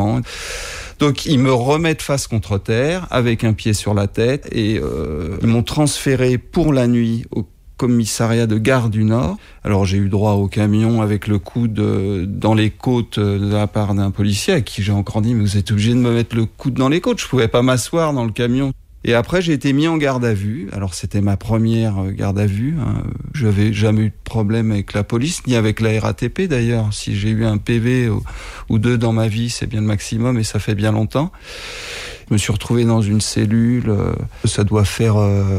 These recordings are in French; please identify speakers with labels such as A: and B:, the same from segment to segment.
A: vraiment. Donc ils me remettent face contre terre avec un pied sur la tête et ils m'ont transféré pour la nuit au commissariat de Gare du Nord. Alors j'ai eu droit au camion avec le coude dans les côtes de la part d'un policier à qui j'ai encore dit « mais vous êtes obligé de me mettre le coude dans les côtes, je pouvais pas m'asseoir dans le camion ». Et après, j'ai été mis en garde à vue. Alors, c'était ma première garde à vue. Je n'avais jamais eu de problème avec la police, ni avec la RATP d'ailleurs. Si j'ai eu un PV ou 2 dans ma vie, c'est bien le maximum et ça fait bien longtemps. Je me suis retrouvé dans une cellule. Ça doit faire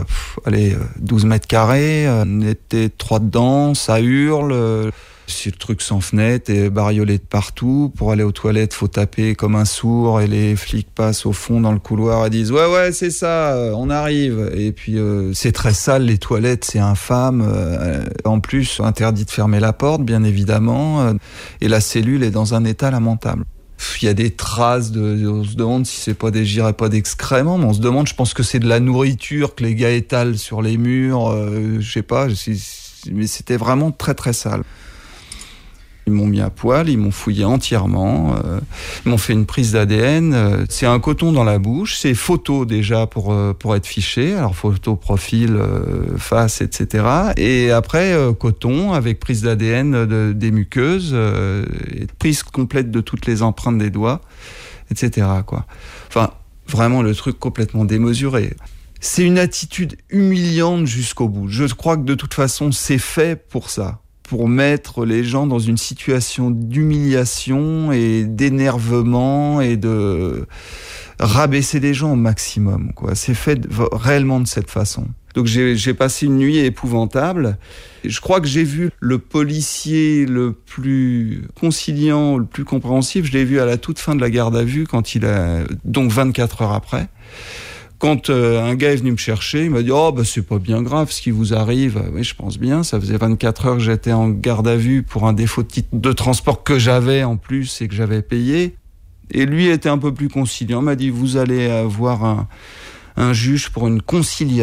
A: 12 mètres carrés. On était 3 dedans, ça hurle. Si le truc sans fenêtre et bariolé de partout. Pour aller aux toilettes, faut taper comme un sourd et les flics passent au fond dans le couloir et disent « Ouais, c'est ça, on arrive ». Et puis c'est très sale, les toilettes, c'est infâme. En plus, interdit de fermer la porte, bien évidemment. Et la cellule est dans un état lamentable. Il y a des traces on se demande si c'est pas j'irais pas d'excréments, mais on se demande, je pense que c'est de la nourriture que les gars étalent sur les murs, je sais pas, mais c'était vraiment très très sale. Ils m'ont mis à poil, ils m'ont fouillé entièrement, ils m'ont fait une prise d'ADN. C'est un coton dans la bouche, c'est photo déjà pour être fiché, alors photo, profil, face, etc. Et après, coton avec prise d'ADN des muqueuses, et prise complète de toutes les empreintes des doigts, etc. quoi. Enfin, vraiment le truc complètement démesuré. C'est une attitude humiliante jusqu'au bout. Je crois que de toute façon, c'est fait pour ça. Pour mettre les gens dans une situation d'humiliation et d'énervement et de rabaisser les gens au maximum, quoi. C'est fait réellement de cette façon. Donc j'ai passé une nuit épouvantable. Je crois que j'ai vu le policier le plus conciliant, le plus compréhensif, je l'ai vu à la toute fin de la garde à vue, donc 24 heures après. Quand un gars est venu me chercher, il m'a dit « Oh, c'est pas bien grave ce qui vous arrive. » Oui, je pense bien, ça faisait 24 heures que j'étais en garde à vue pour un défaut de titre de transport que j'avais en plus et que j'avais payé. Et lui était un peu plus conciliant, il m'a dit « Vous allez avoir un juge pour une conciliation. »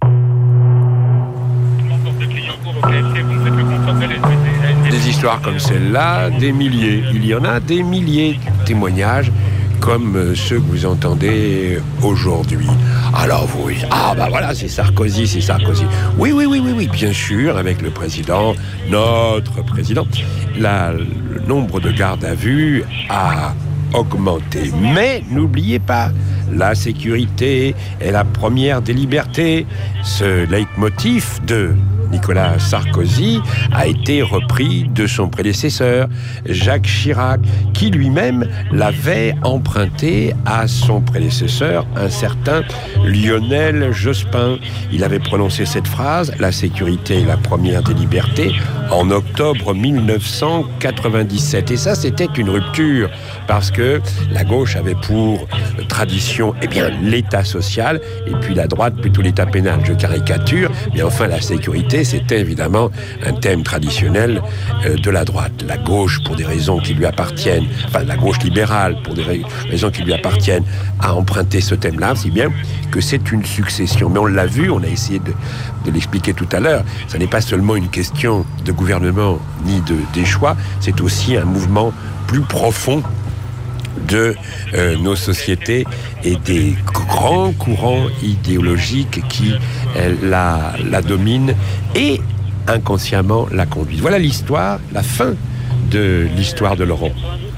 B: Des histoires comme celle-là, des milliers. Il y en a des milliers de témoignages comme ceux que vous entendez aujourd'hui. Alors vous, voilà, c'est Sarkozy. Oui, bien sûr, avec le président, notre président. Le nombre de gardes à vue a augmenté. Mais n'oubliez pas, la sécurité est la première des libertés. Ce leitmotiv de Nicolas Sarkozy a été repris de son prédécesseur, Jacques Chirac, qui lui-même l'avait emprunté à son prédécesseur, un certain Lionel Jospin. Il avait prononcé cette phrase, « La sécurité est la première des libertés », en octobre 1997. Et ça, c'était une rupture, parce que la gauche avait pour tradition, l'État social, et puis la droite, plutôt l'État pénal. Je caricature, mais enfin, la sécurité, c'était évidemment un thème traditionnel de la droite. La gauche, pour des raisons qui lui appartiennent, la gauche libérale, pour des raisons qui lui appartiennent, a emprunté ce thème-là, si bien que c'est une succession. Mais on l'a vu, on a essayé de l'expliquer tout à l'heure, ça n'est pas seulement une question de gouvernement ni des choix, c'est aussi un mouvement plus profond de nos sociétés et des grands courants idéologiques qui la dominent et inconsciemment la conduisent. Voilà l'histoire, la fin de l'histoire de Laurent.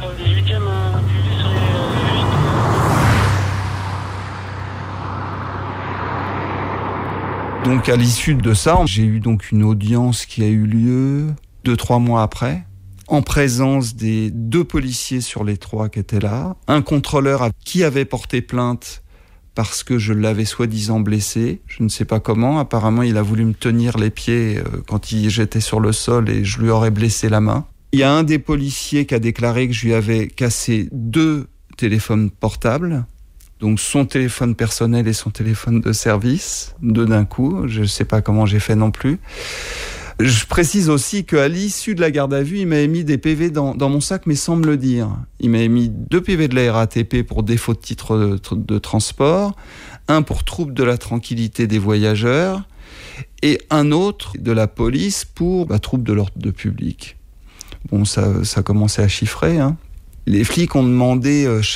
A: Donc à l'issue de ça, j'ai eu donc une audience qui a eu lieu 2-3 mois après, en présence des 2 policiers sur les 3 qui étaient là, un contrôleur qui avait porté plainte parce que je l'avais soi-disant blessé, je ne sais pas comment, apparemment il a voulu me tenir les pieds quand j'étais sur le sol et je lui aurais blessé la main. Il y a un des policiers qui a déclaré que je lui avais cassé 2 téléphones portables, donc son téléphone personnel et son téléphone de service, 2 d'un coup, je ne sais pas comment j'ai fait non plus. Je précise aussi qu'à l'issue de la garde à vue, il m'avait mis des PV dans mon sac, mais sans me le dire. Il m'avait mis 2 PV de la RATP pour défaut de titre de transport, un pour trouble de la tranquillité des voyageurs, et un autre de la police pour trouble de l'ordre public. Bon, ça commençait à chiffrer, hein. Les flics ont demandé